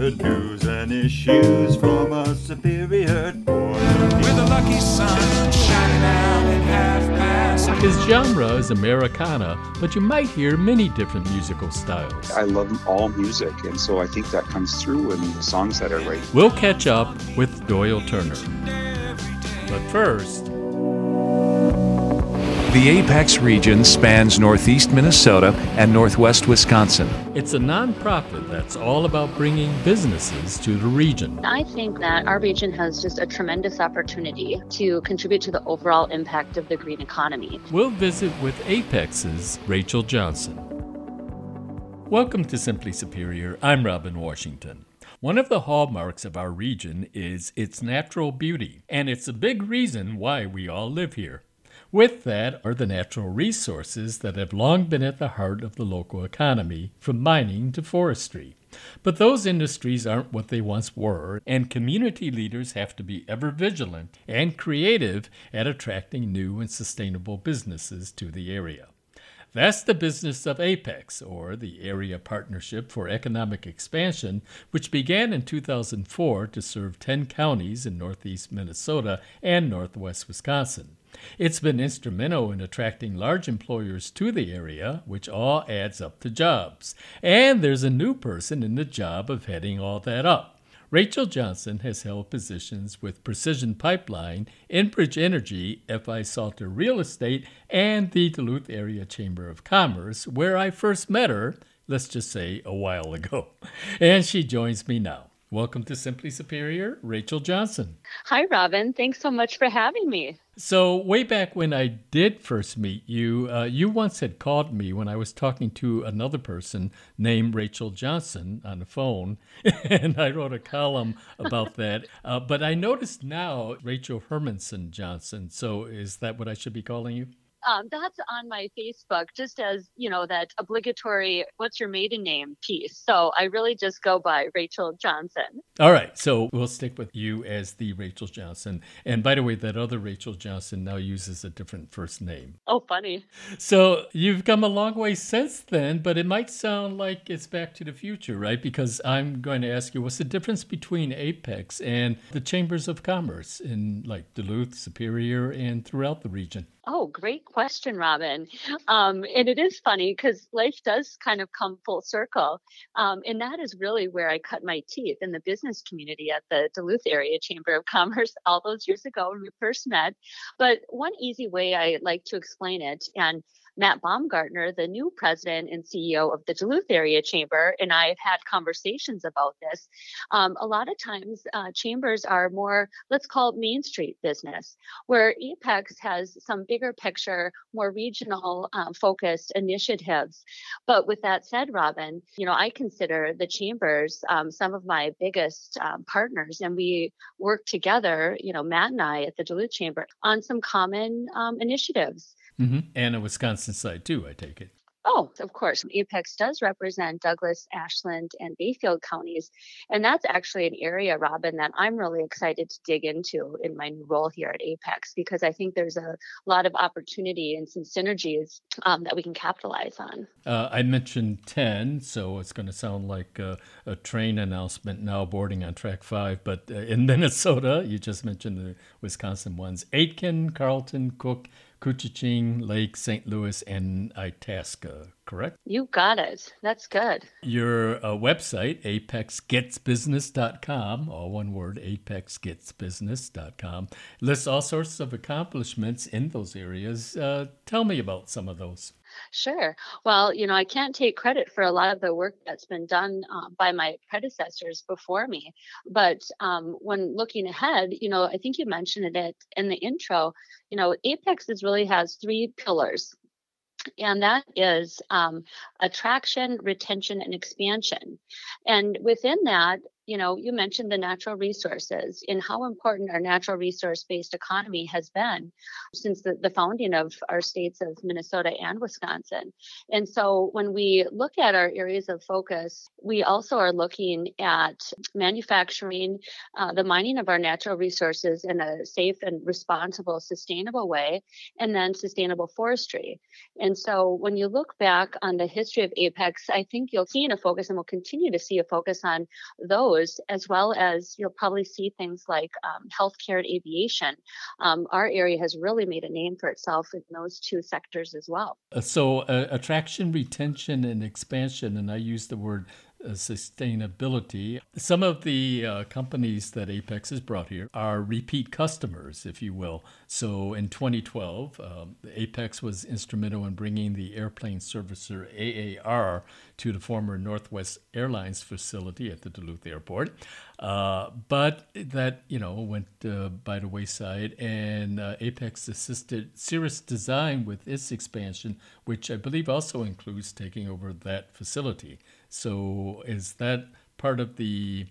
Superior news and issues from a superior point of view. With a lucky sun shining out at half past. His genre is Americana, but you might hear many different musical styles. I love all music, and so I think that comes through in the songs that I write. We'll catch up with Doyle Turner. But first, The Apex region spans northeast Minnesota and northwest Wisconsin. it's a nonprofit that's all about bringing businesses to the region. I think that our region has just a tremendous opportunity to contribute to the overall impact of the green economy. We'll visit with Apex's Rachel Johnson. Welcome to Simply Superior. I'm Robin Washington. One of the hallmarks of our region is its natural beauty, and it's a big reason why we all live here. With that are the natural resources that have long been at the heart of the local economy, from mining to forestry. But those industries aren't what they once were, and community leaders have to be ever vigilant and creative at attracting new and sustainable businesses to the area. That's the business of APEX, or the Area Partnership for Economic Expansion, which began in 2004 to serve 10 counties in northeast Minnesota and northwest Wisconsin. It's been instrumental in attracting large employers to the area, which all adds up to jobs. And there's a new person in the job of heading all that up. Rachel Johnson has held positions with Precision Pipeline, Enbridge Energy, FI Salter Real Estate, and the Duluth Area Chamber of Commerce, where I first met her, let's just say a while ago. And she joins me now. Welcome to Simply Superior, Rachel Johnson. Hi, Robin. Thanks so much for having me. So way back when I did first meet you, you once had called me when I was talking to another person named Rachel Johnson on the phone, and I wrote a column about that. But I noticed now Rachel Hermanson Johnson. So is that what I should be calling you? That's on my Facebook, just as, that obligatory, what's your maiden name piece. So I really just go by Rachel Johnson. All right. So we'll stick with you as the Rachel Johnson. And by the way, that other Rachel Johnson now uses a different first name. Oh, funny. So you've come a long way since then, but it might sound like it's back to the future, right? Because I'm going to ask you, what's the difference between Apex and the Chambers of Commerce in like Duluth, Superior, and throughout the region? Oh, great question, Robin. And it is funny because life does kind of come full circle. And that is really where I cut my teeth in the business community at the Duluth Area Chamber of Commerce all those years ago when we first met. But one easy way I like to explain it, and Matt Baumgartner, the new president and CEO of the Duluth Area Chamber, and I have had conversations about this. A lot of times, chambers are more, let's call it Main Street business, where Apex has some bigger picture, more regional focused initiatives. But with that said, Robin, I consider the chambers some of my biggest partners, and we work together, Matt and I at the Duluth Chamber, on some common initiatives. Mm-hmm. And a Wisconsin side too, I take it. Oh, of course. Apex does represent Douglas, Ashland, and Bayfield counties. And that's actually an area, Robin, that I'm really excited to dig into in my new role here at Apex, because I think there's a lot of opportunity and some synergies that we can capitalize on. I mentioned 10, so it's going to sound like a train announcement now boarding on track 5. But in Minnesota, you just mentioned the Wisconsin ones: Aitkin, Carlton, Cook, Couchiching, Lake, St. Louis, and Itasca, correct? You got it. That's good. Your website, apexgetsbusiness.com, all one word, apexgetsbusiness.com, lists all sorts of accomplishments in those areas. Tell me about some of those. Sure. Well, I can't take credit for a lot of the work that's been done by my predecessors before me. But when looking ahead, I think you mentioned it in the intro, Apex really has 3 pillars. And that is attraction, retention, and expansion. And within that, you mentioned the natural resources and how important our natural resource-based economy has been since the founding of our states of Minnesota and Wisconsin. And so when we look at our areas of focus, we also are looking at manufacturing, the mining of our natural resources in a safe and responsible, sustainable way, and then sustainable forestry. And so when you look back on the history of Apex, I think you'll see a focus, and we'll continue to see a focus on those, as well as you'll probably see things like healthcare and aviation. Our area has really made a name for itself in those two sectors as well. So attraction, retention, and expansion, and I use the word sustainability. Some of the companies that Apex has brought here are repeat customers, if you will. So in 2012, Apex was instrumental in bringing the airplane servicer AAR to the former Northwest Airlines facility at the Duluth Airport. But that, went by the wayside, and Apex assisted Cirrus Design with its expansion, which I believe also includes taking over that facility. So is that part of the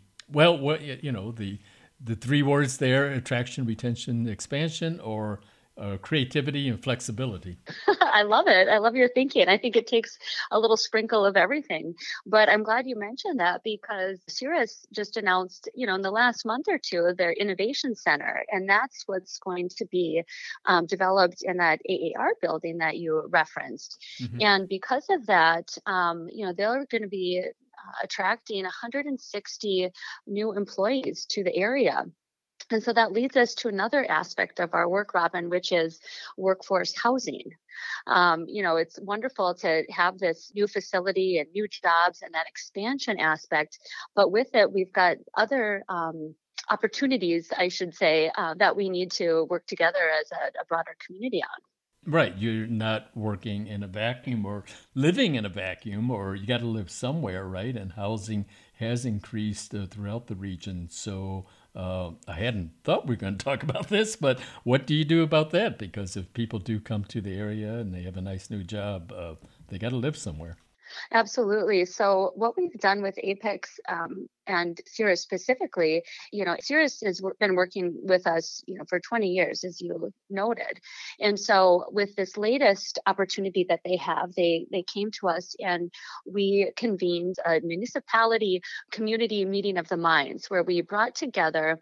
three words there: attraction, retention, expansion, or creativity and flexibility? I love it. I love your thinking. I think it takes a little sprinkle of everything. But I'm glad you mentioned that, because Cirrus just announced, in the last month or two, their innovation center, and that's what's going to be developed in that AAR building that you referenced. Mm-hmm. And because of that, they're going to be attracting 160 new employees to the area. And so that leads us to another aspect of our work, Robin, which is workforce housing. It's wonderful to have this new facility and new jobs and that expansion aspect. But with it, we've got other opportunities, I should say, that we need to work together as a broader community on. Right. You're not working in a vacuum or living in a vacuum, or you got to live somewhere, right? And housing has increased throughout the region. So I hadn't thought we were going to talk about this, but what do you do about that? Because if people do come to the area and they have a nice new job, they got to live somewhere. Absolutely. So what we've done with Apex and Cirrus specifically, Cirrus has been working with us, for 20 years, as you noted. And so with this latest opportunity that they have, they came to us and we convened a municipality community meeting of the minds, where we brought together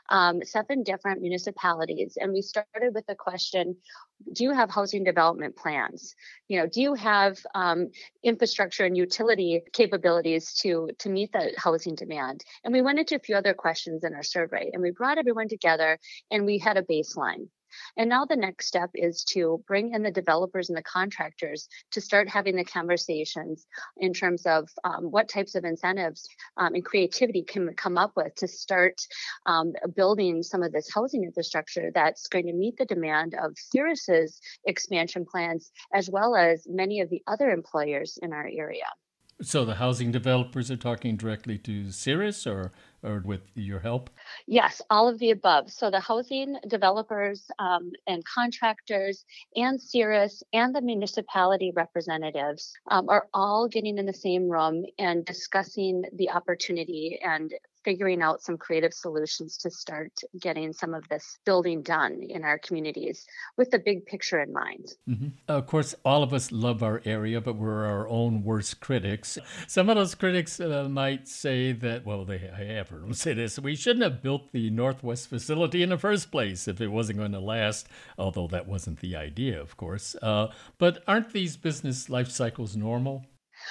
7 different municipalities. And we started with the question, do you have housing development plans? Do you have infrastructure and utility capabilities to meet the housing demand? And we went into a few other questions in our survey, and we brought everyone together and we had a baseline. And now the next step is to bring in the developers and the contractors to start having the conversations in terms of what types of incentives and creativity can we come up with to start building some of this housing infrastructure that's going to meet the demand of Cirrus's expansion plans, as well as many of the other employers in our area. So the housing developers are talking directly to Cirrus or with your help? Yes, all of the above. So the housing developers and contractors and Cirrus and the municipality representatives are all getting in the same room and discussing the opportunity and figuring out some creative solutions to start getting some of this building done in our communities with the big picture in mind. Mm-hmm. Of course, all of us love our area, but we're our own worst critics. Some of those critics might say that, I have heard them say this, we shouldn't have built the Northwest facility in the first place if it wasn't going to last, although that wasn't the idea, of course. But aren't these business life cycles normal?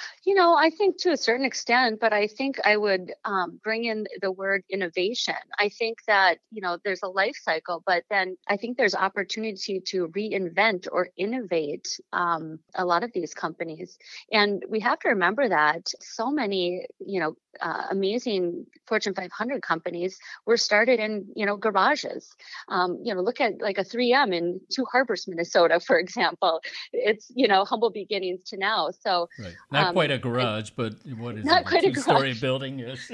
I think to a certain extent, but I think I would bring in the word innovation. I think that, there's a life cycle, but then I think there's opportunity to reinvent or innovate a lot of these companies. And we have to remember that so many, amazing Fortune 500 companies were started in, garages. Look at like a 3M in Two Harbors, Minnesota, for example. It's, humble beginnings to now. So right. Not quite a garage, but what is not it? Quite a two-story building? Yes.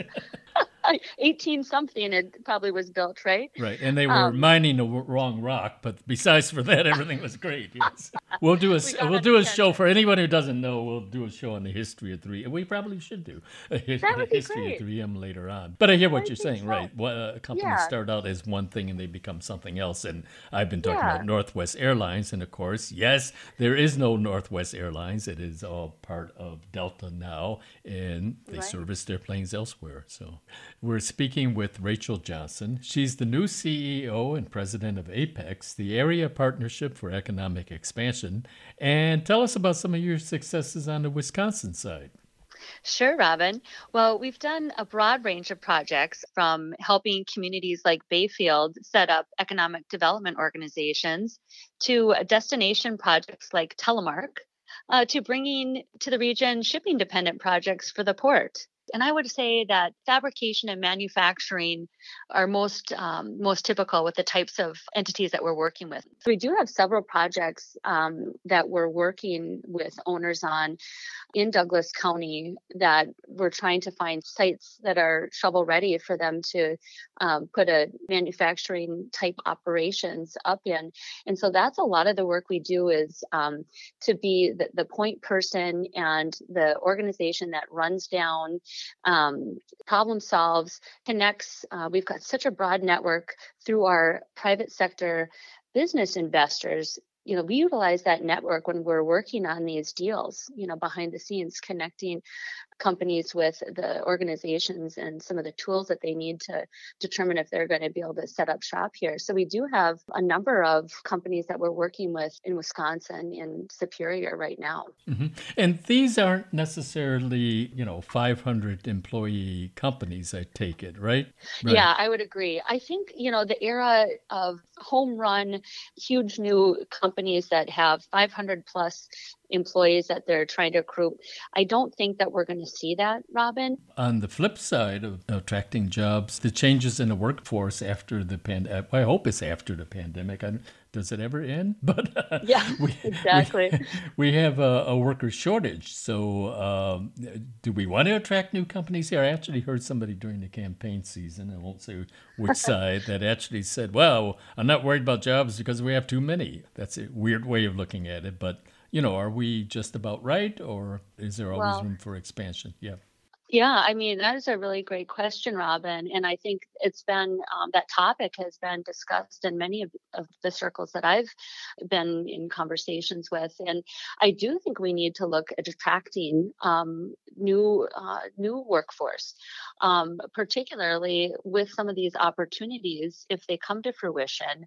18 something it probably was built, right? Right. And they were mining the wrong rock, but besides for that, everything was great. Yes. We'll do We got we'll do a attention. show for anyone who doesn't know. We'll do a show on the history of 3. We probably should do That the would be history of great. 3M later on. But I hear what I you're think saying, so. right? Companies Yeah, start out as one thing and they become something else. And I've been talking about yeah, Northwest Airlines, and of course, yes, there is no Northwest Airlines. It is all part of Delta now, and they right. service their planes elsewhere. So we're speaking with Rachel Johnson. She's the new CEO and president of APEX, the Area Partnership for Economic Expansion. And tell us about some of your successes on the Wisconsin side. Sure, Robin. Well, we've done a broad range of projects from helping communities like Bayfield set up economic development organizations to destination projects like Telemark to bringing to the region shipping dependent projects for the port. And I would say that fabrication and manufacturing are most typical with the types of entities that we're working with. So we do have several projects that we're working with owners on in Douglas County that we're trying to find sites that are shovel ready for them to put a manufacturing type operations up in. And so that's a lot of the work we do is to be the point person and the organization that runs down, problem solves, connects. We've got such a broad network through our private sector business investors. We utilize that network when we're working on these deals, behind the scenes, connecting companies with the organizations and some of the tools that they need to determine if they're going to be able to set up shop here. So we do have a number of companies that we're working with in Wisconsin, in Superior right now. Mm-hmm. And these aren't necessarily, 500 employee companies, I take it, right? Right. Yeah, I would agree. I think, the era of home run, huge new companies that have 500 plus employees that they're trying to recruit, I don't think that we're going to see that, Robin. On the flip side of attracting jobs, the changes in the workforce after the pandemic, I hope it's after the pandemic. Does it ever end? But Yeah, exactly. we have a worker shortage. So do we want to attract new companies here? I actually heard somebody during the campaign season, I won't say which side, that actually said, well, I'm not worried about jobs because we have too many. That's a weird way of looking at it. But, are we just about right, or is there always Well, room for expansion? Yeah. yeah, I mean, that is a really great question, Robin. And I think it's been that topic has been discussed in many of the circles that I've been in conversations with. And I do think we need to look at attracting new workforce, particularly with some of these opportunities if they come to fruition.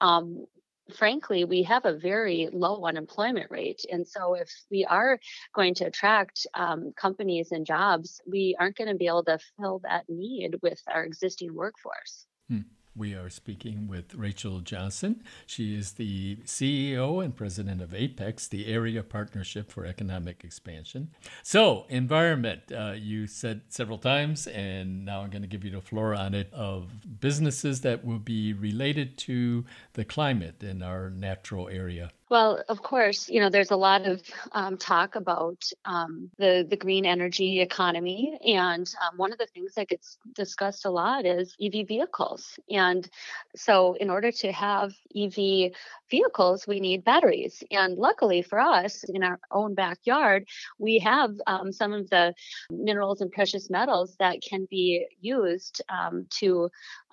Frankly, we have a very low unemployment rate. And so if we are going to attract companies and jobs, we aren't going to be able to fill that need with our existing workforce. We are speaking with Rachel Johnson. She is the CEO and president of APEX, the Area Partnership for Economic Expansion. So, environment, you said several times, and now I'm going to give you the floor on it, of businesses that will be related to the climate in our natural area. Well, of course, there's a lot of talk about the green energy economy. And one of the things that gets discussed a lot is EV vehicles. And so in order to have EV vehicles, we need batteries. And luckily for us, in our own backyard, we have some of the minerals and precious metals that can be used to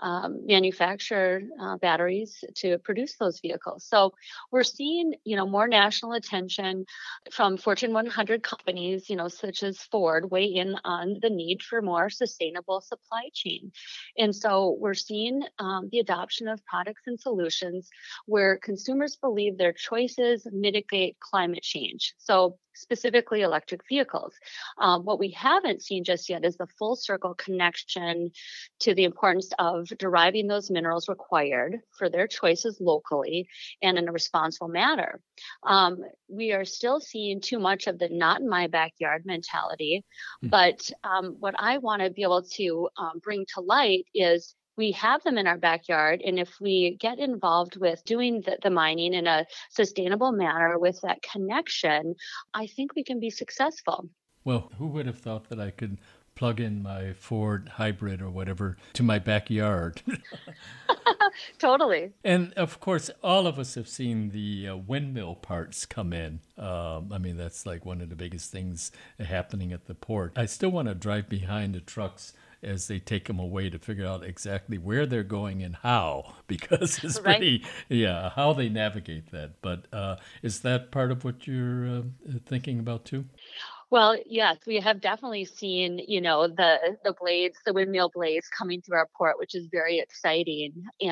manufacture batteries to produce those vehicles. So we're seeing more national attention from Fortune 100 companies, such as Ford, weigh in on the need for more sustainable supply chain. And so we're seeing the adoption of products and solutions where consumers believe their choices mitigate climate change. So specifically electric vehicles. What we haven't seen just yet is the full circle connection to the importance of deriving those minerals required for their choices locally and in a responsible manner. We are still seeing too much of the not in my backyard mentality, but what I want to be able to bring to light is we have them in our backyard. And if we get involved with doing the mining in a sustainable manner with that connection, I think we can be successful. Well, who would have thought that I could plug in my Ford hybrid or whatever to my backyard? Totally. And of course, all of us have seen the windmill parts come in. That's like one of the biggest things happening at the port. I still want to drive behind the trucks as they take them away to figure out exactly where they're going and how, because it's Right. how they navigate that. But is that part of what you're thinking about too? Well, yes, we have definitely seen, the blades, the windmill blades coming through our port, which is very exciting,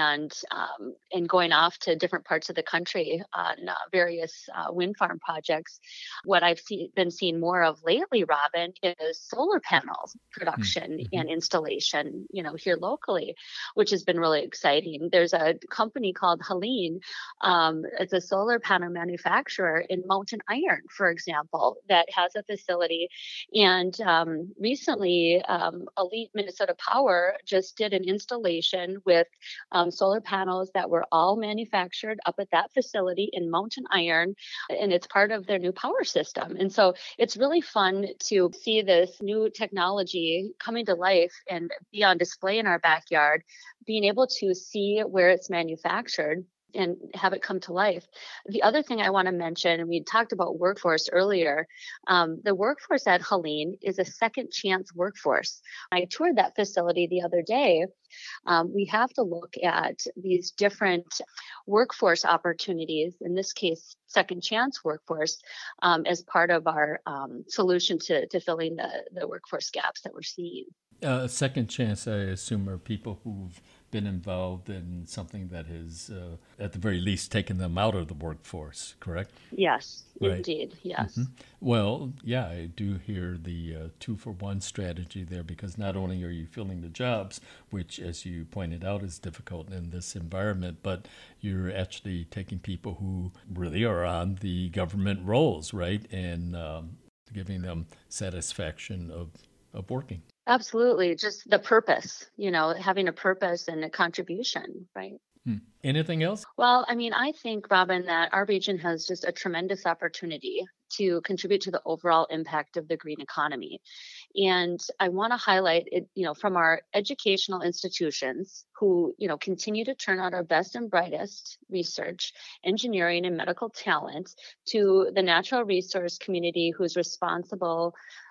and going off to different parts of the country on various wind farm projects. What been seeing more of lately, Robin, is solar panels production Mm-hmm. and installation, here locally, which has been really exciting. There's a company called Helene. It's a solar panel manufacturer in Mountain Iron, for example, that has a facility. And recently, Elite Minnesota Power just did an installation with solar panels that were all manufactured up at that facility in Mountain Iron, and it's part of their new power system. And so it's really fun to see this new technology coming to life and be on display in our backyard, being able to see where it's manufactured and have it come to life. The other thing I want to mention, and we talked about workforce earlier, the workforce at Helene is a second chance workforce. I toured that facility the other day. We have to look at these different workforce opportunities, in this case, second chance workforce, as part of our solution to filling the workforce gaps that we're seeing. Second chance, I assume, are people who've been involved in something that has, at the very least, taken them out of the workforce, correct? Yes, Right. indeed. Yes. Well, yeah, I do hear the 2-for-1 strategy there, because not only are you filling the jobs, which, as you pointed out, is difficult in this environment, but you're actually taking people who really are on the government rolls, right? And giving them satisfaction of working. Absolutely. Just the purpose, having a purpose and a contribution, right? Anything else? Well, I think, Robin, that our region has just a tremendous opportunity to contribute to the overall impact of the green economy. And I want to highlight it, from our educational institutions who, continue to turn out our best and brightest research, engineering, and medical talent, to the natural resource community who's responsible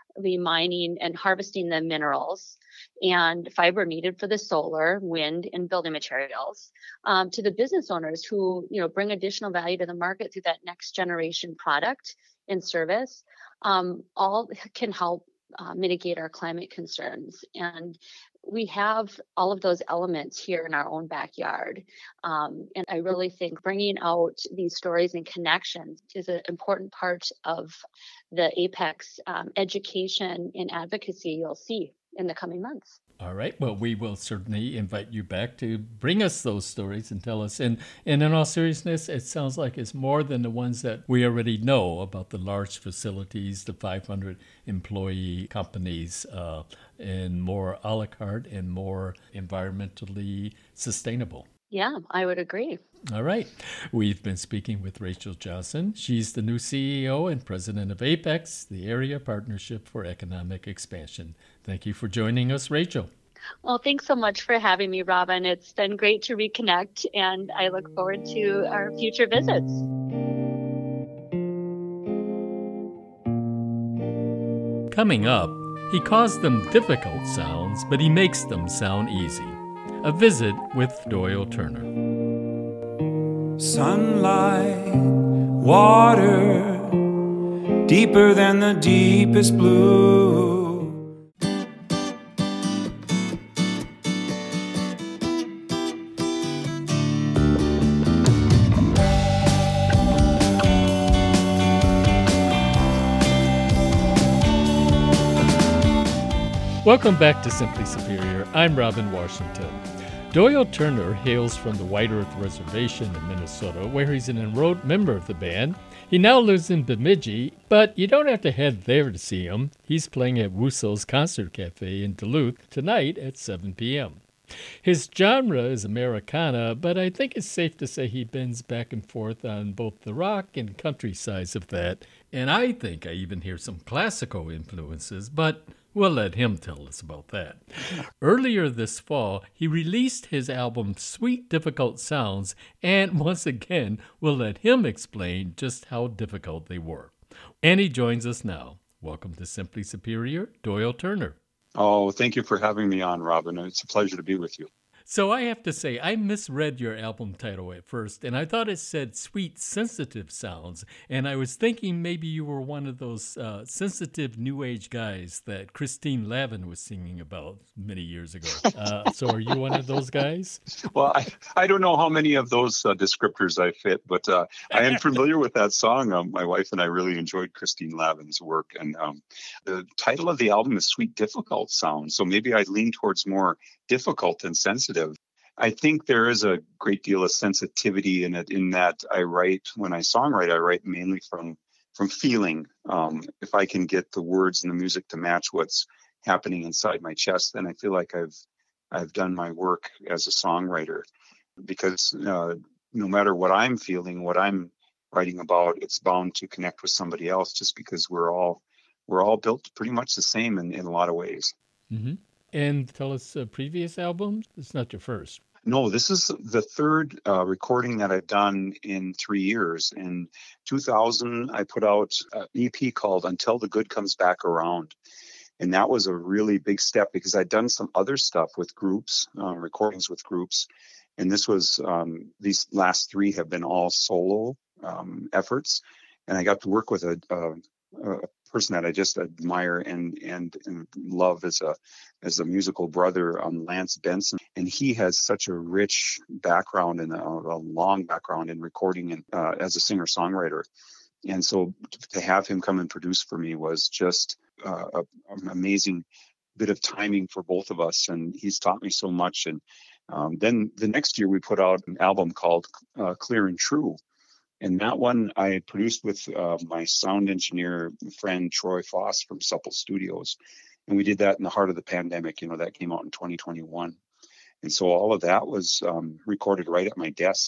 mining and harvesting the minerals and fiber needed for the solar, wind, and building materials, to the business owners who, bring additional value to the market through that next generation product and service. All can help mitigate our climate concerns. And we have all of those elements here in our own backyard. And I really think bringing out these stories and connections is an important part of the Apex education and advocacy you'll see in the coming months. All right. Well, we will certainly invite you back to bring us those stories and tell us. And in all seriousness, it sounds like it's more than the ones that we already know about, the large facilities, the 500 employee companies, and more a la carte and more environmentally sustainable. Yeah, I would agree. All right. We've been speaking with Rachel Johnson. She's the new CEO and president of Apex, the Area Partnership for Economic Expansion. Thank you for joining us, Rachel. Well, thanks so much for having me, Robin. It's been great to reconnect, and I look forward to our future visits. Coming up, he calls them difficult sounds, but he makes them sound easy. A visit with Doyle Turner. Sunlight, water, deeper than the deepest blue. Welcome back to Simply Superior. I'm Robin Washington. Doyle Turner hails from the White Earth Reservation in Minnesota, where he's an enrolled member of the band. He now lives in Bemidji, but you don't have to head there to see him. He's playing at Wusso's Concert Cafe in Duluth tonight at 7 p.m. His genre is Americana, but I think it's safe to say he bends back and forth on both the rock and country sides of that. And I think I even hear some classical influences, but We'll let him tell us about that. Earlier this fall, he released his album Sweet Difficult Sounds, and once again, we'll let him explain just how difficult they were. And he joins us now. Welcome to Simply Superior, Doyle Turner. Oh, thank you for having me on, Robin. It's a pleasure to be with you. So I have to say, I misread your album title at first, and I thought it said Sweet Sensitive Sounds, and I was thinking maybe you were one of those sensitive New Age guys that Christine Lavin was singing about many years ago. So are you one of those guys? Well, I don't know how many of those descriptors I fit, but I am familiar with that song. My wife and I really enjoyed Christine Lavin's work, and the title of the album is Sweet Difficult Sounds, so maybe I lean towards more difficult and sensitive. I think there is a great deal of sensitivity in it, in that when I songwrite, I write mainly from feeling. If I can get the words and the music to match what's happening inside my chest, then I feel like I've done my work as a songwriter, because no matter what I'm feeling, what I'm writing about, it's bound to connect with somebody else, just because we're all built pretty much the same in a lot of ways. Mm-hmm. And tell us previous albums. It's not your first. No, this is the third recording that I've done in 3 years. In 2000, I put out an EP called Until the Good Comes Back Around. And that was a really big step, because I'd done some other stuff with groups, recordings with groups. And this was, these last three have been all solo efforts. And I got to work with a person that I just admire and love as a musical brother, Lance Benson, and he has such a rich background and a long background in recording and as a singer-songwriter, and so to have him come and produce for me was just an amazing bit of timing for both of us, and he's taught me so much. And then the next year we put out an album called Clear and True. And that one I produced with my sound engineer friend, Troy Foss from Supple Studios. And we did that in the heart of the pandemic. That came out in 2021. And so all of that was recorded right at my desk,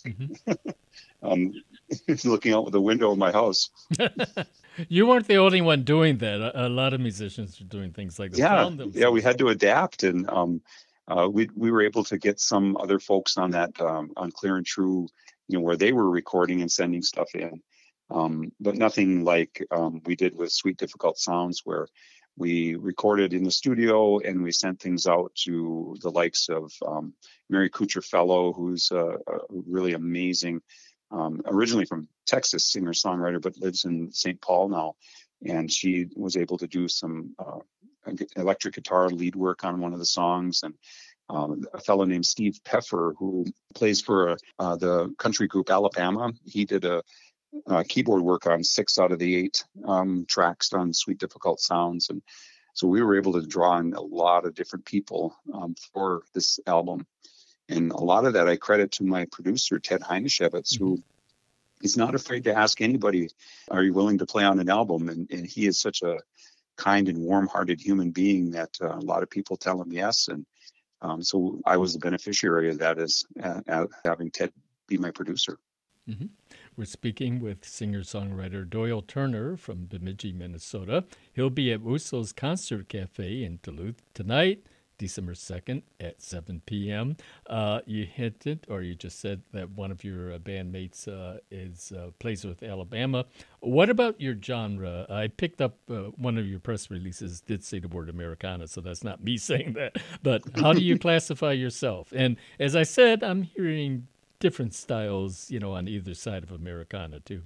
looking out the window of my house. You weren't the only one doing that. A lot of musicians are doing things like this. Yeah, we had to adapt. And we were able to get some other folks on that, on Clear and True, where they were recording and sending stuff in. But nothing like we did with Sweet Difficult Sounds, where we recorded in the studio and we sent things out to the likes of Mary Kuchar-Fellow, who's a really amazing, originally from Texas, singer-songwriter, but lives in St. Paul now. And she was able to do some electric guitar lead work on one of the songs. And a fellow named Steve Peffer, who plays for the country group Alabama. He did a keyboard work on 6 out of the 8 tracks on Sweet Difficult Sounds. And so we were able to draw in a lot of different people for this album. And a lot of that I credit to my producer, Ted Heineshevitz, who is not afraid to ask anybody, are you willing to play on an album? And he is such a kind and warm-hearted human being that a lot of people tell him yes. And so I was the beneficiary of that, as having Ted be my producer. Mm-hmm. We're speaking with singer-songwriter Doyle Turner from Bemidji, Minnesota. He'll be at Wuso's Concert Cafe in Duluth tonight, December 2nd at 7 p.m. You hinted, or you just said that one of your bandmates plays with Alabama. What about your genre? I picked up one of your press releases did say the word Americana, so that's not me saying that. But how do you classify yourself? And as I said, I'm hearing different styles, on either side of Americana too.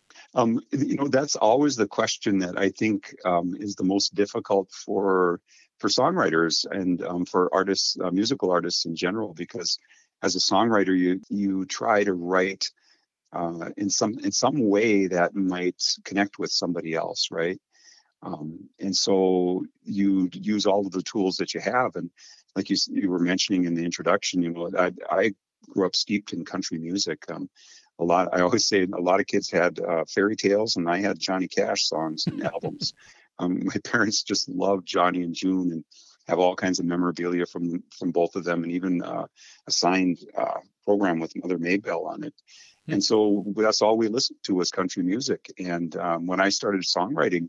That's always the question that I think is the most difficult for songwriters and for artists, musical artists in general, because as a songwriter, you try to write in some way that might connect with somebody else, right? And so you use all of the tools that you have, and like you were mentioning in the introduction, I grew up steeped in country music. I always say a lot of kids had fairy tales, and I had Johnny Cash songs and albums. My parents just loved Johnny and June and have all kinds of memorabilia from both of them, and even a signed program with Mother Maybelle on it. And so that's all we listened to was country music. And when I started songwriting,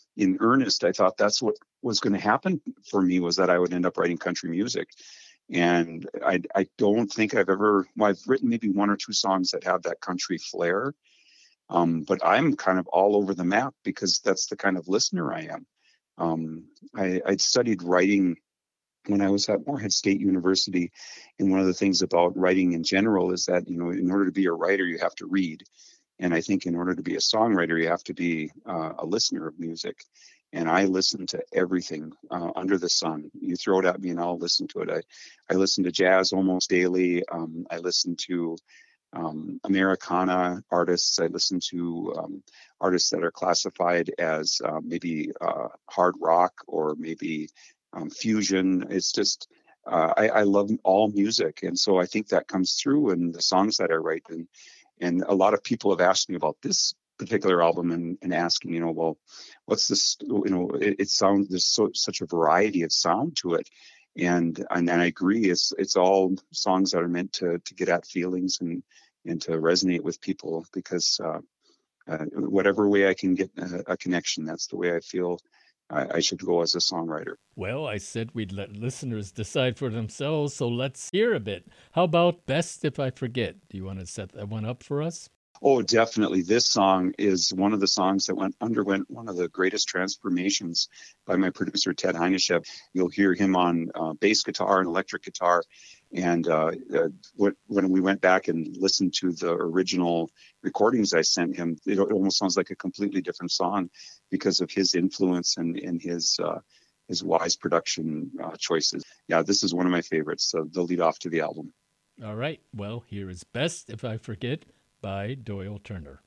in earnest, I thought that's what was going to happen for me, was that I would end up writing country music. And I don't think I've written maybe one or two songs that have that country flair. But I'm kind of all over the map because that's the kind of listener I am. I studied writing when I was at Moorhead State University. And one of the things about writing in general is that, in order to be a writer, you have to read. And I think in order to be a songwriter, you have to be a listener of music. And I listen to everything under the sun. You throw it at me and I'll listen to it. I listen to jazz almost daily. I listen to Americana artists. I listen to artists that are classified as maybe hard rock or maybe fusion. It's just, I love all music. And so I think that comes through in the songs that I write. And a lot of people have asked me about this particular album and asking, well, what's this? It sounds, there's such a variety of sound to it, and I agree. It's all songs that are meant to get at feelings and to resonate with people, because whatever way I can get a connection, that's the way I feel I should go as a songwriter. Well, I said we'd let listeners decide for themselves, so let's hear a bit. How about Best If I Forget? Do you want to set that one up for us? Oh, definitely. This song is one of the songs that underwent one of the greatest transformations by my producer, Ted Heineshev. You'll hear him on bass guitar and electric guitar. And when we went back and listened to the original recordings I sent him, it almost sounds like a completely different song because of his influence and his wise production choices. Yeah, this is one of my favorites. So the lead off to the album. All right. Well, here is Best If I Forget by Doyle Turner.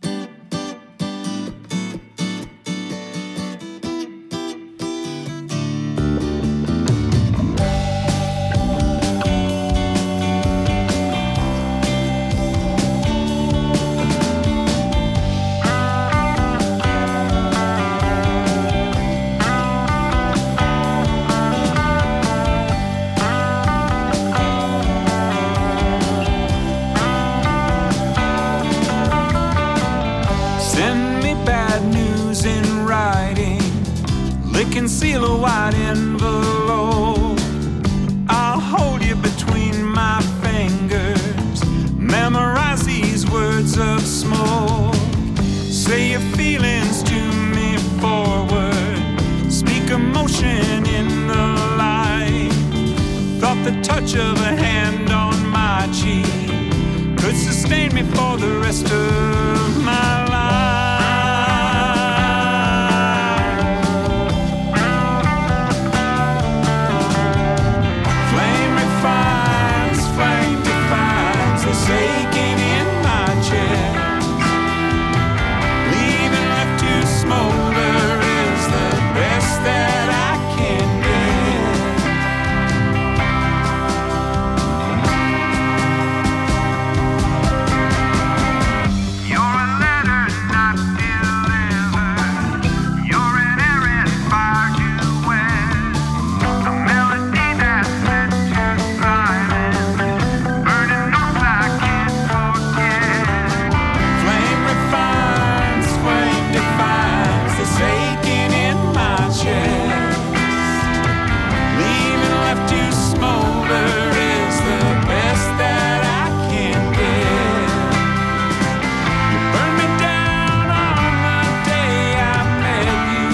Seal a white envelope. I'll hold you between my fingers. Memorize these words of smoke. Say your feelings to me forward. Speak emotion in the light. Thought the touch of a hand on my cheek could sustain me for the rest of my life. Aching in my chest, leaving left to smolder is the best that I can get. You're a letter not delivered. You're an errand far too west. A melody that's meant to silence, burning notes I can't forget. Flame refines, flame defines this aching in my chest. Leaving left to smolder is the best that I can get. You burned me down on the day I met you.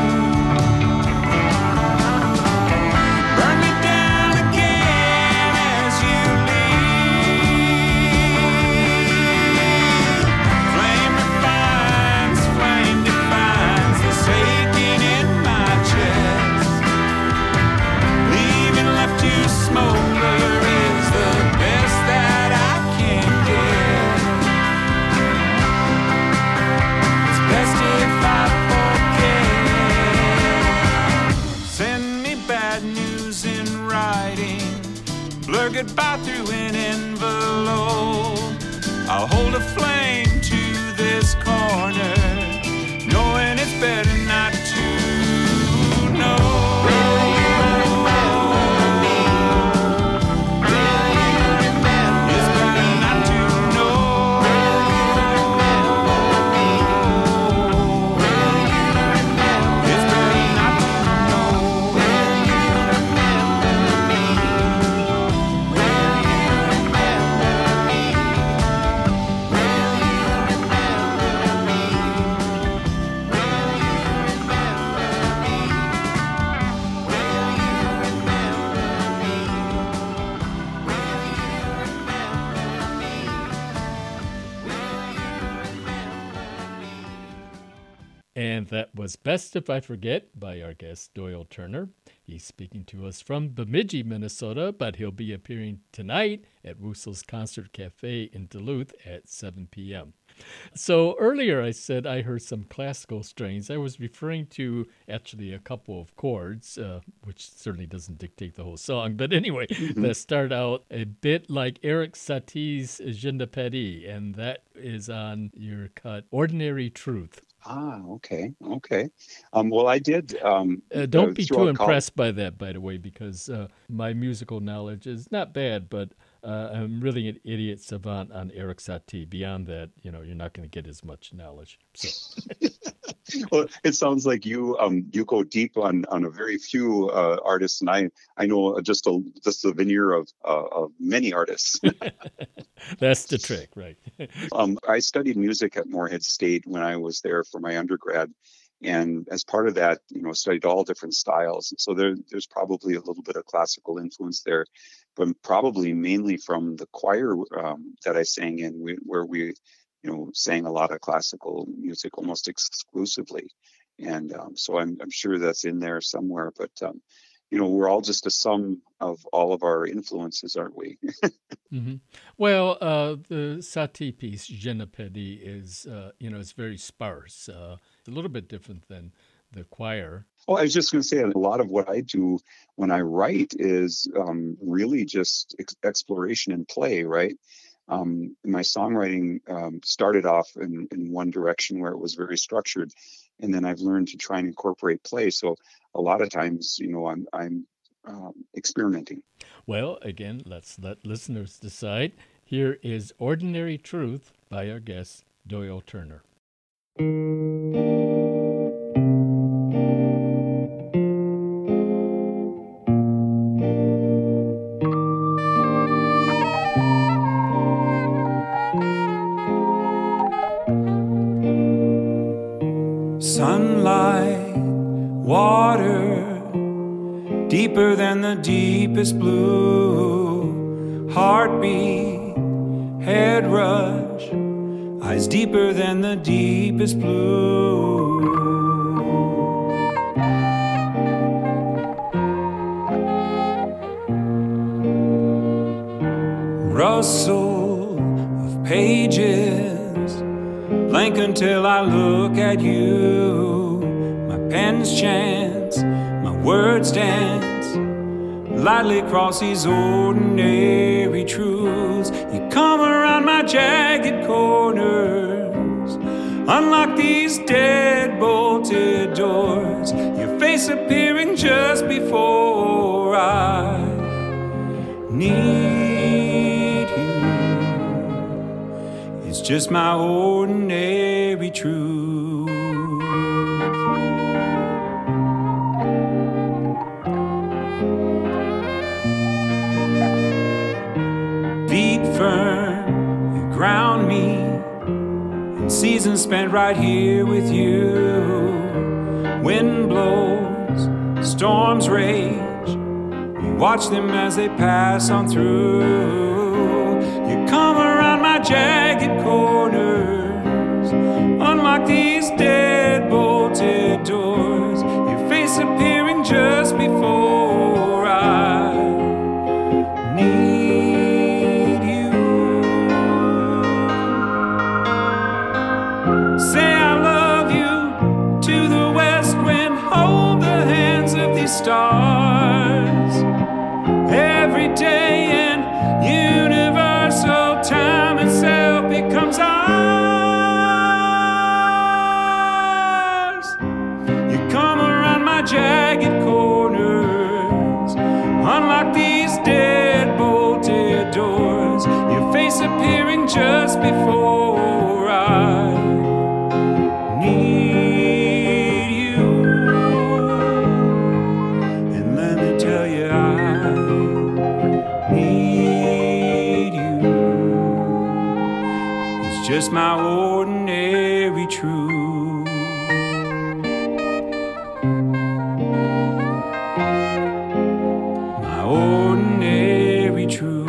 Burn me down again as you leave. Flame refines, flame defines this aching in my chest. Leaving left to smolder is the best that I can get. It's best if I forget. Send me bad news in writing. Blur goodbye through an envelope. I'll hold a flame to this corner, knowing it's better not to know. It's better not to know. And that was Best If I Forget by our guest Doyle Turner. He's speaking to us from Bemidji, Minnesota, but he'll be appearing tonight at Woossel's Concert Cafe in Duluth at 7 p.m. So earlier I said I heard some classical strains. I was referring to actually a couple of chords, which certainly doesn't dictate the whole song. But anyway, that start out a bit like Erik Satie's Je ne Paris, and that is on your cut Ordinary Truth. Okay. Well, I did. Don't be too impressed by that, by the way, because my musical knowledge is not bad, but I'm really an idiot savant on Erik Satie. Beyond that, you're not going to get as much knowledge. So. Well, it sounds like you go deep on a very few artists, and I know just a veneer of many artists. That's the trick, right? I studied music at Moorhead State when I was there for my undergrad, and as part of that, studied all different styles. And so there's probably a little bit of classical influence there, but probably mainly from the choir that I sang in, where we sang a lot of classical music almost exclusively. And so I'm sure that's in there somewhere, but we're all just a sum of all of our influences, aren't we? Mm-hmm. Well, the Satie piece, Je ne Paris, is, it's very sparse. A little bit different than the choir. Oh, I was just going to say, a lot of what I do when I write is really just exploration and play, right? My songwriting started off in one direction where it was very structured, and then I've learned to try and incorporate play. So a lot of times, I'm experimenting. Well, again, let's let listeners decide. Here is Ordinary Truth by our guest, Doyle Turner. Sunlight, water, deeper than the deepest blue. Heartbeat, head rush, eyes deeper than the deepest blue. Rustle of pages, blank until I look at you. My pen's chance, my words dance, lightly cross these ordinary truths. You come around my jagged corners, unlock these dead bolted doors. Your face appearing just before I need you. It's just my ordinary truth. Feet firm, you ground me in seasons spent right here with you. Wind blows, storms rage, we watch them as they pass on through. You come around my jagged corners, unlock these dead bolted doors. Your face appearing just before I need you. Say I love you to the west wind, hold the hands of these stars. Every day in universal time itself becomes ours. You come around my jagged corners, unlock these dead bolted doors. Your face appearing just before I need you. And let me tell you, I need you. It's just my ordinary truth. My ordinary truth.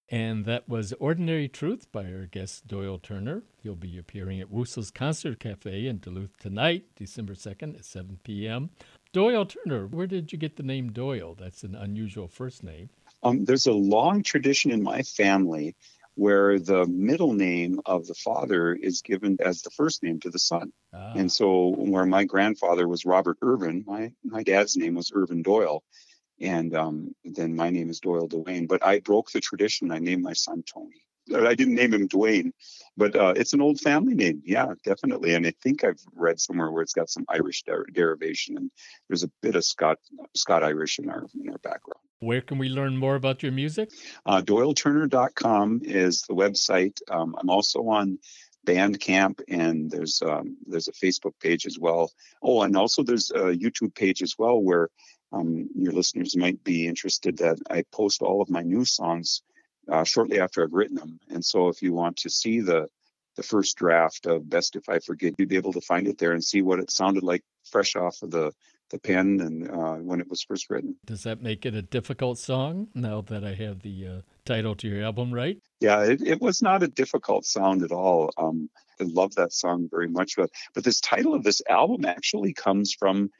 And that was Ordinary Truth by our guest Doyle Turner. He'll be appearing at Woossel's Concert Cafe in Duluth tonight, December 2nd at 7 p.m. Doyle Turner, where did you get the name Doyle? That's an unusual first name. There's a long tradition in my family where the middle name of the father is given as the first name to the son. And so where my grandfather was Robert Irvin, my dad's name was Irvin Doyle. And then my name is Doyle Dwayne. But I broke the tradition. I named my son Tony. I didn't name him Dwayne, but it's an old family name. Yeah, definitely. And I think I've read somewhere where it's got some Irish derivation, and there's a bit of Scot-Irish in our background. Where can we learn more about your music? DoyleTurner.com is the website. I'm also on Bandcamp, and there's a Facebook page as well. Oh, and also there's a YouTube page as well where your listeners might be interested that I post all of my new songs shortly after I've written them. And so if you want to see the first draft of Best If I Forget, you'd be able to find it there and see what it sounded like fresh off of the pen and when it was first written. Does that make it a difficult song now that I have the title to your album right? Yeah, it was not a difficult sound at all. I love that song very much. But this title of this album actually comes from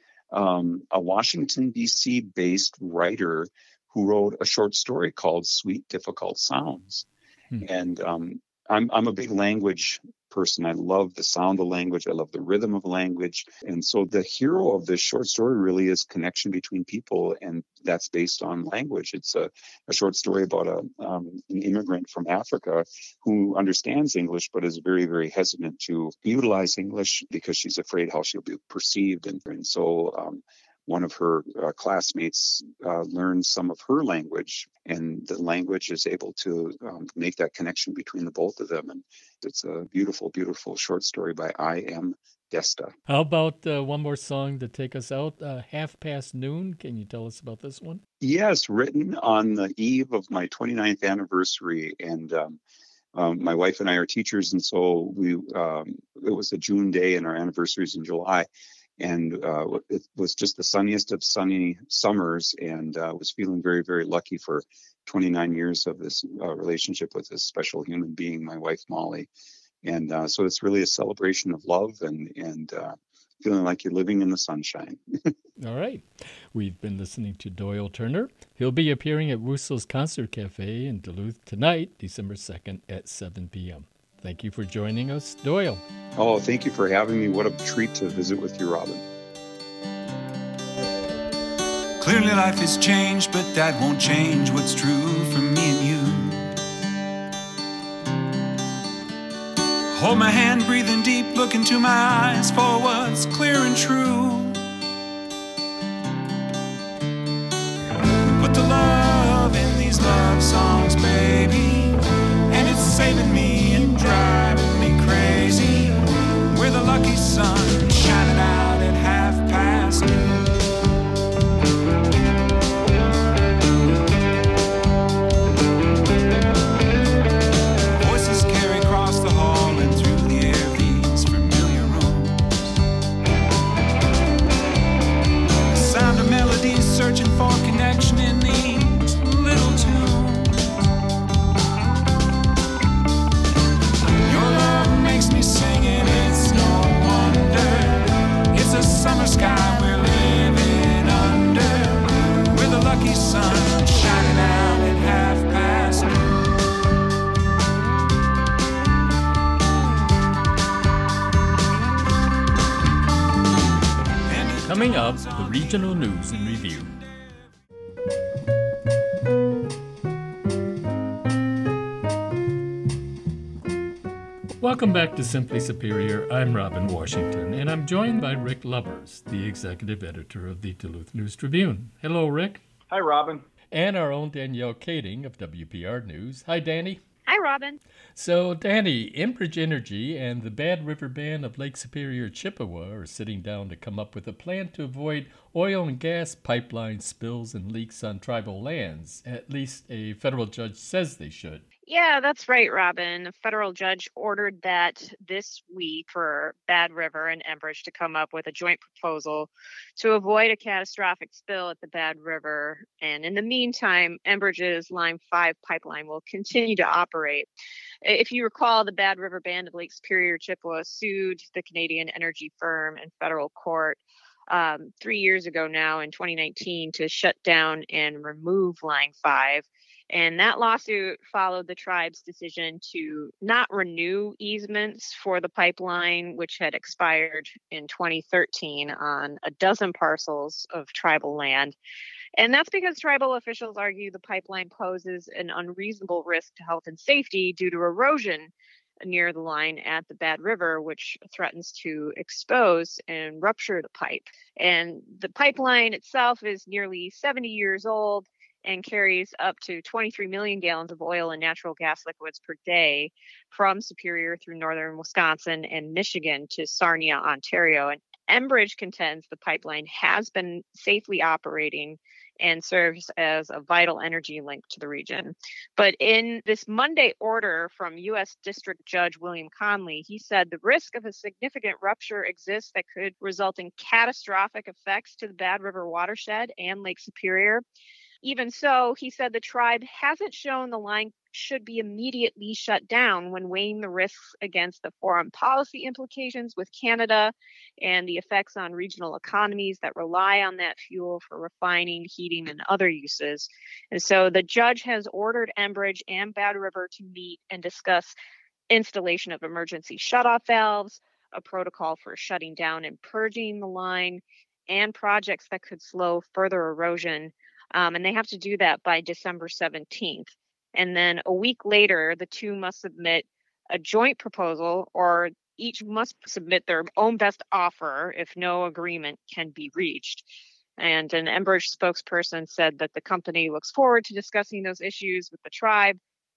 a Washington, D.C. based writer who wrote a short story called Sweet Difficult Sounds. And I'm a big language person. I love the sound of language. I love the rhythm of language. And so the hero of this short story really is connection between people, and that's based on language. It's a short story about an immigrant from Africa who understands English but is very, very hesitant to utilize English because she's afraid how she'll be perceived. And so one of her classmates learns some of her language, and the language is able to make that connection between the both of them. And it's a beautiful, beautiful short story by I.M. Desta. How about one more song to take us out, Half Past Noon? Can you tell us about this one? Yes, written on the eve of my 29th anniversary. And my wife and I are teachers, and so it was a June day, and our anniversary is in July. And it was just the sunniest of sunny summers, and was feeling very, very lucky for 29 years of this relationship with this special human being, my wife, Molly. And so it's really a celebration of love and feeling like you're living in the sunshine. All right. We've been listening to Doyle Turner. He'll be appearing at Woossel's Concert Cafe in Duluth tonight, December 2nd at 7 p.m. Thank you for joining us, Doyle. Oh, thank you for having me. What a treat to visit with you, Robin. Clearly life has changed, but that won't change what's true for me and you. Hold my hand, breathing deep, look into my eyes for what's clear and true. We put the love in these love songs, baby, and it's saving me and driving me crazy. We're the lucky sun shining out at noon. Voices carry across the hall and through the air these familiar rooms. The sound of melodies searching for connection in these little tunes. Your love makes me sing and it's no wonder. It's a summer sky we're living under. With a lucky sun shining out at noon. Coming up, the regional news in review. Welcome back to Simply Superior. I'm Robin Washington, and I'm joined by Rick Lubbers, the executive editor of the Duluth News-Tribune. Hello, Rick. Hi, Robin. And our own Danielle Kading of WPR News. Hi, Danny. Hi, Robin. So, Danny, Enbridge Energy and the Bad River Band of Lake Superior, Chippewa are sitting down to come up with a plan to avoid oil and gas pipeline spills and leaks on tribal lands. At least a federal judge says they should. Yeah, that's right, Robin. A federal judge ordered that this week for Bad River and Enbridge to come up with a joint proposal to avoid a catastrophic spill at the Bad River. And in the meantime, Enbridge's Line 5 pipeline will continue to operate. If you recall, the Bad River Band of Lake Superior Chippewa sued the Canadian energy firm in federal court 3 years ago now in 2019 to shut down and remove Line 5. And that lawsuit followed the tribe's decision to not renew easements for the pipeline, which had expired in 2013 on a dozen parcels of tribal land. And that's because tribal officials argue the pipeline poses an unreasonable risk to health and safety due to erosion near the line at the Bad River, which threatens to expose and rupture the pipe. And the pipeline itself is nearly 70 years old and carries up to 23 million gallons of oil and natural gas liquids per day from Superior through northern Wisconsin and Michigan to Sarnia, Ontario. And Enbridge contends the pipeline has been safely operating and serves as a vital energy link to the region. But in this Monday order from U.S. District Judge William Conley, he said the risk of a significant rupture exists that could result in catastrophic effects to the Bad River watershed and Lake Superior. Even so, he said the tribe hasn't shown the line should be immediately shut down when weighing the risks against the foreign policy implications with Canada and the effects on regional economies that rely on that fuel for refining, heating, and other uses. And so the judge has ordered Enbridge and Bad River to meet and discuss installation of emergency shutoff valves, a protocol for shutting down and purging the line, and projects that could slow further erosion. And they have to do that by December 17th. And then a week later, the two must submit a joint proposal, or each must submit their own best offer if no agreement can be reached. And an Enbridge spokesperson said that the company looks forward to discussing those issues with the tribe.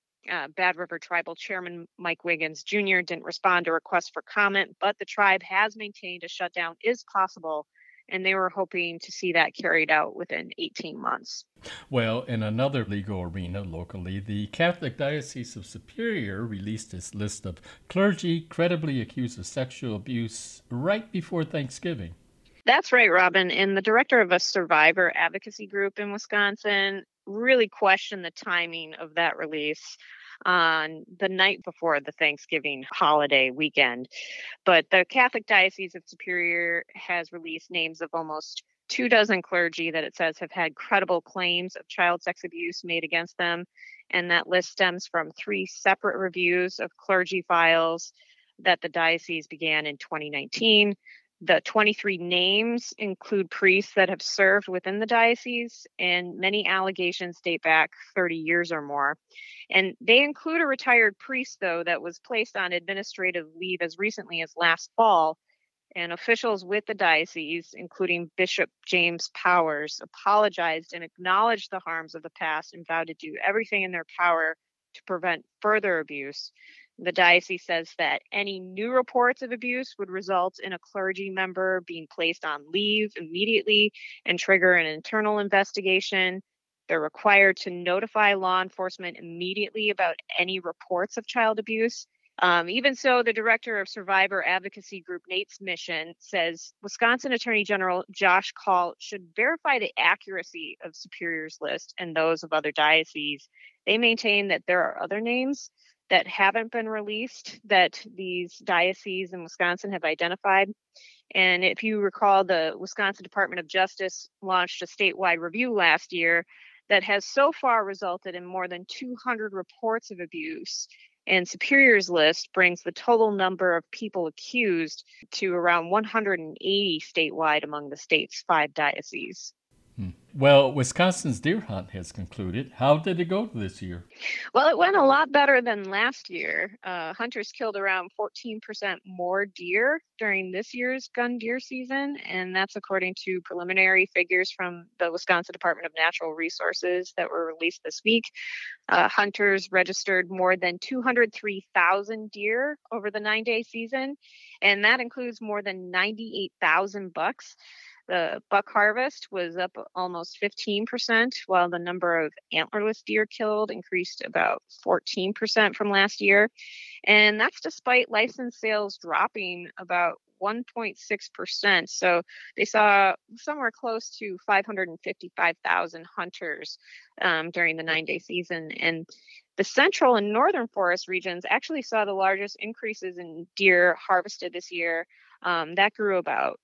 Bad River Tribal Chairman Mike Wiggins Jr. didn't respond to requests for comment, but the tribe has maintained a shutdown is possible, and they were hoping to see that carried out within 18 months. Well, in another legal arena locally, the Catholic Diocese of Superior released its list of clergy credibly accused of sexual abuse right before Thanksgiving. That's right, Robin. And the director of a survivor advocacy group in Wisconsin really questioned the timing of that release on the night before the Thanksgiving holiday weekend. But the Catholic Diocese of Superior has released names of almost 24 clergy that it says have had credible claims of child sex abuse made against them. And that list stems from 3 separate reviews of clergy files that the diocese began in 2019. The 23 names include priests that have served within the diocese, and many allegations date back 30 years or more. And they include a retired priest, though, that was placed on administrative leave as recently as last fall. And officials with the diocese, including Bishop James Powers, apologized and acknowledged the harms of the past and vowed to do everything in their power to prevent further abuse. The diocese says that any new reports of abuse would result in a clergy member being placed on leave immediately and trigger an internal investigation. They're required to notify law enforcement immediately about any reports of child abuse. Even so, the director of survivor advocacy group Nate's Mission says Wisconsin Attorney General Josh Kaul should verify the accuracy of Superior's list and those of other dioceses. They maintain that there are other names that haven't been released that these dioceses in Wisconsin have identified. And if you recall, the Wisconsin Department of Justice launched a statewide review last year that has so far resulted in more than 200 reports of abuse. And Superior's list brings the total number of people accused to around 180 statewide among the state's 5 dioceses. Well, Wisconsin's deer hunt has concluded. How did it go this year? Well, it went a lot better than last year. Hunters killed around 14% more deer during this year's gun deer season, and that's according to preliminary figures from the Wisconsin Department of Natural Resources that were released this week. Hunters registered more than 203,000 deer over the 9-day season, and that includes more than 98,000 bucks. The buck harvest was up almost 15%, while the number of antlerless deer killed increased about 14% from last year. And that's despite license sales dropping about 1.6%. So they saw somewhere close to 555,000 hunters during the 9-day season. And the central and northern forest regions actually saw the largest increases in deer harvested this year. That grew about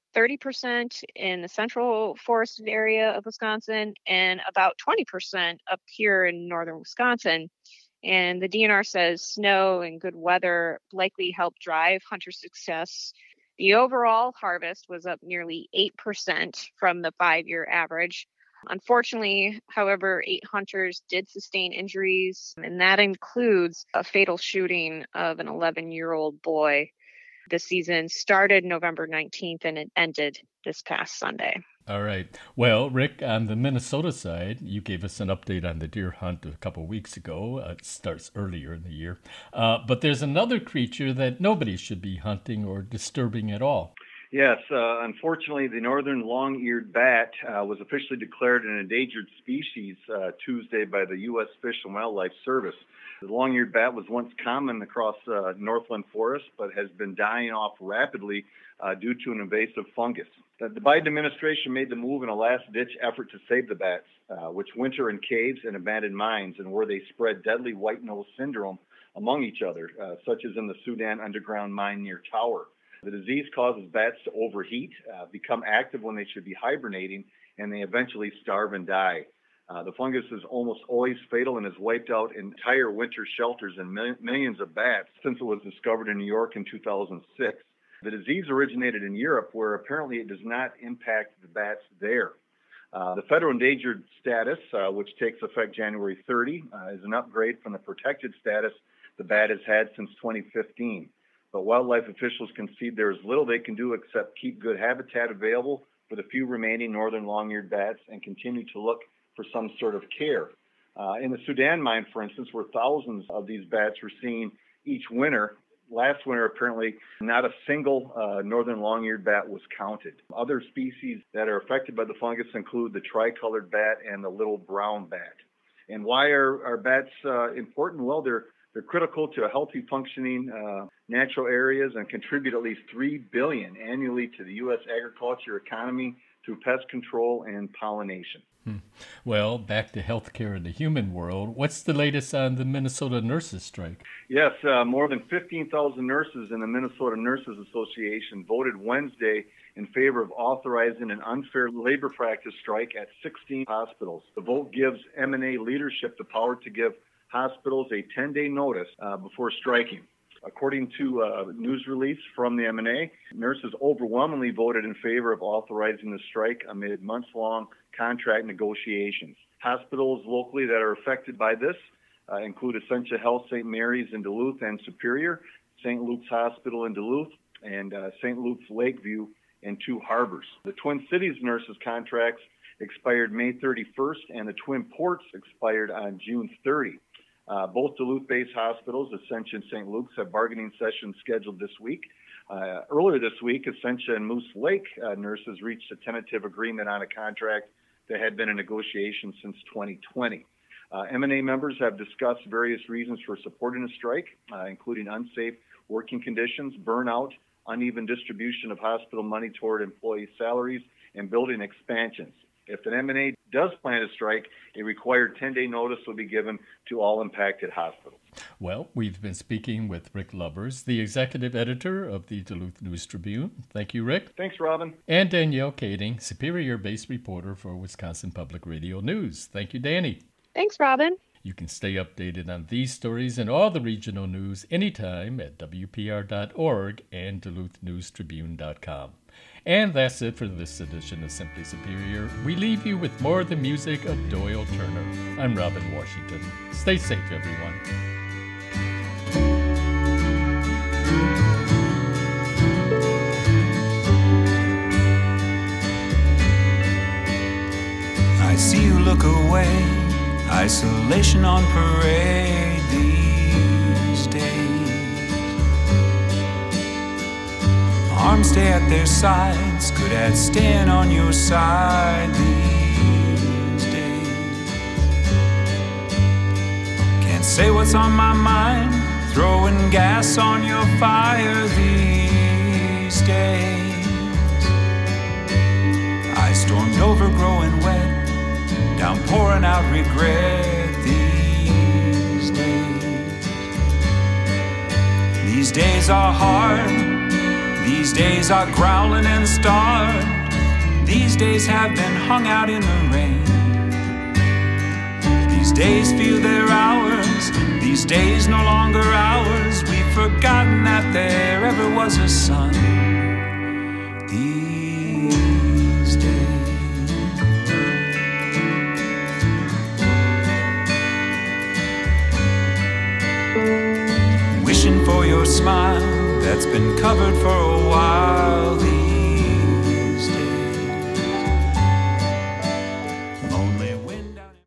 30% in the central forested area of Wisconsin and about 20% up here in northern Wisconsin. And the DNR says snow and good weather likely helped drive hunter success. The overall harvest was up nearly 8% from the 5-year average. Unfortunately, however, 8 hunters did sustain injuries, and that includes a fatal shooting of an 11-year-old boy. The season started November 19th and it ended this past Sunday. All right. Well, Rick, on the Minnesota side, you gave us an update on the deer hunt a couple of weeks ago. It starts earlier in the year. But there's another creature that nobody should be hunting or disturbing at all. Yes, unfortunately, the northern long-eared bat was officially declared an endangered species Tuesday by the U.S. Fish and Wildlife Service. The long-eared bat was once common across Northland forest, but has been dying off rapidly due to an invasive fungus. The Biden administration made the move in a last-ditch effort to save the bats, which winter in caves and abandoned mines and where they spread deadly white nose syndrome among each other, such as in the Sudan underground mine near Tower. The disease causes bats to overheat, become active when they should be hibernating, and they eventually starve and die. The fungus is almost always fatal and has wiped out entire winter shelters and millions of bats since it was discovered in New York in 2006. The disease originated in Europe, where apparently it does not impact the bats there. The federal endangered status, which takes effect January 30, is an upgrade from the protected status the bat has had since 2015. But wildlife officials concede there is little they can do except keep good habitat available for the few remaining northern long-eared bats and continue to look for some sort of care. In the Sudan mine, for instance, where thousands of these bats were seen each winter, last winter apparently not a single northern long-eared bat was counted. Other species that are affected by the fungus include the tricolored bat and the little brown bat. And why are bats important? Well, they're critical to a healthy functioning natural areas and contribute at least $3 billion annually to the U.S. agriculture economy through pest control and pollination. Well, back to healthcare in the human world. What's the latest on the Minnesota nurses strike? Yes, more than 15,000 nurses in the Minnesota Nurses Association voted Wednesday in favor of authorizing an unfair labor practice strike at 16 hospitals. The vote gives M&A leadership the power to give hospitals a 10-day notice before striking. According to a news release from the M&A, nurses overwhelmingly voted in favor of authorizing the strike amid months-long contract negotiations. Hospitals locally that are affected by this include Essentia Health St. Mary's in Duluth and Superior, St. Luke's Hospital in Duluth, and St. Luke's Lakeview and Two Harbors. The Twin Cities nurses' contracts expired May 31st, and the Twin Ports expired on June 30. Both Duluth-based hospitals, Essentia and St. Luke's, have bargaining sessions scheduled this week. Earlier this week, Essentia and Moose Lake nurses reached a tentative agreement on a contract that had been in negotiation since 2020. M&A members have discussed various reasons for supporting the strike, including unsafe working conditions, burnout, uneven distribution of hospital money toward employee salaries, and building expansions. If an M&A does plan to strike, a required 10-day notice will be given to all impacted hospitals. Well, we've been speaking with Rick Lubbers, the executive editor of the Duluth News-Tribune. Thank you, Rick. Thanks, Robin. And Danielle Kading, Superior-based reporter for Wisconsin Public Radio News. Thank you, Danny. Thanks, Robin. You can stay updated on these stories and all the regional news anytime at WPR.org and DuluthNewstribune.com. And that's it for this edition of Simply Superior. We leave you with more of the music of Doyle Turner. I'm Robin Washington. Stay safe, everyone. I see you look away, isolation on parade these days. arms stay at their sides, good at staying on your side these days. Can't say what's on my mind, throwing gas on your fire these days. I stormed over growing wet, downpouring out regret these days. These days are hard, these days are growling and starved. These days have been hung out in the rain. These days feel they're ours, these days no longer ours. We've forgotten that there ever was a sun. These days, wishing for your smile that's been covered for a while.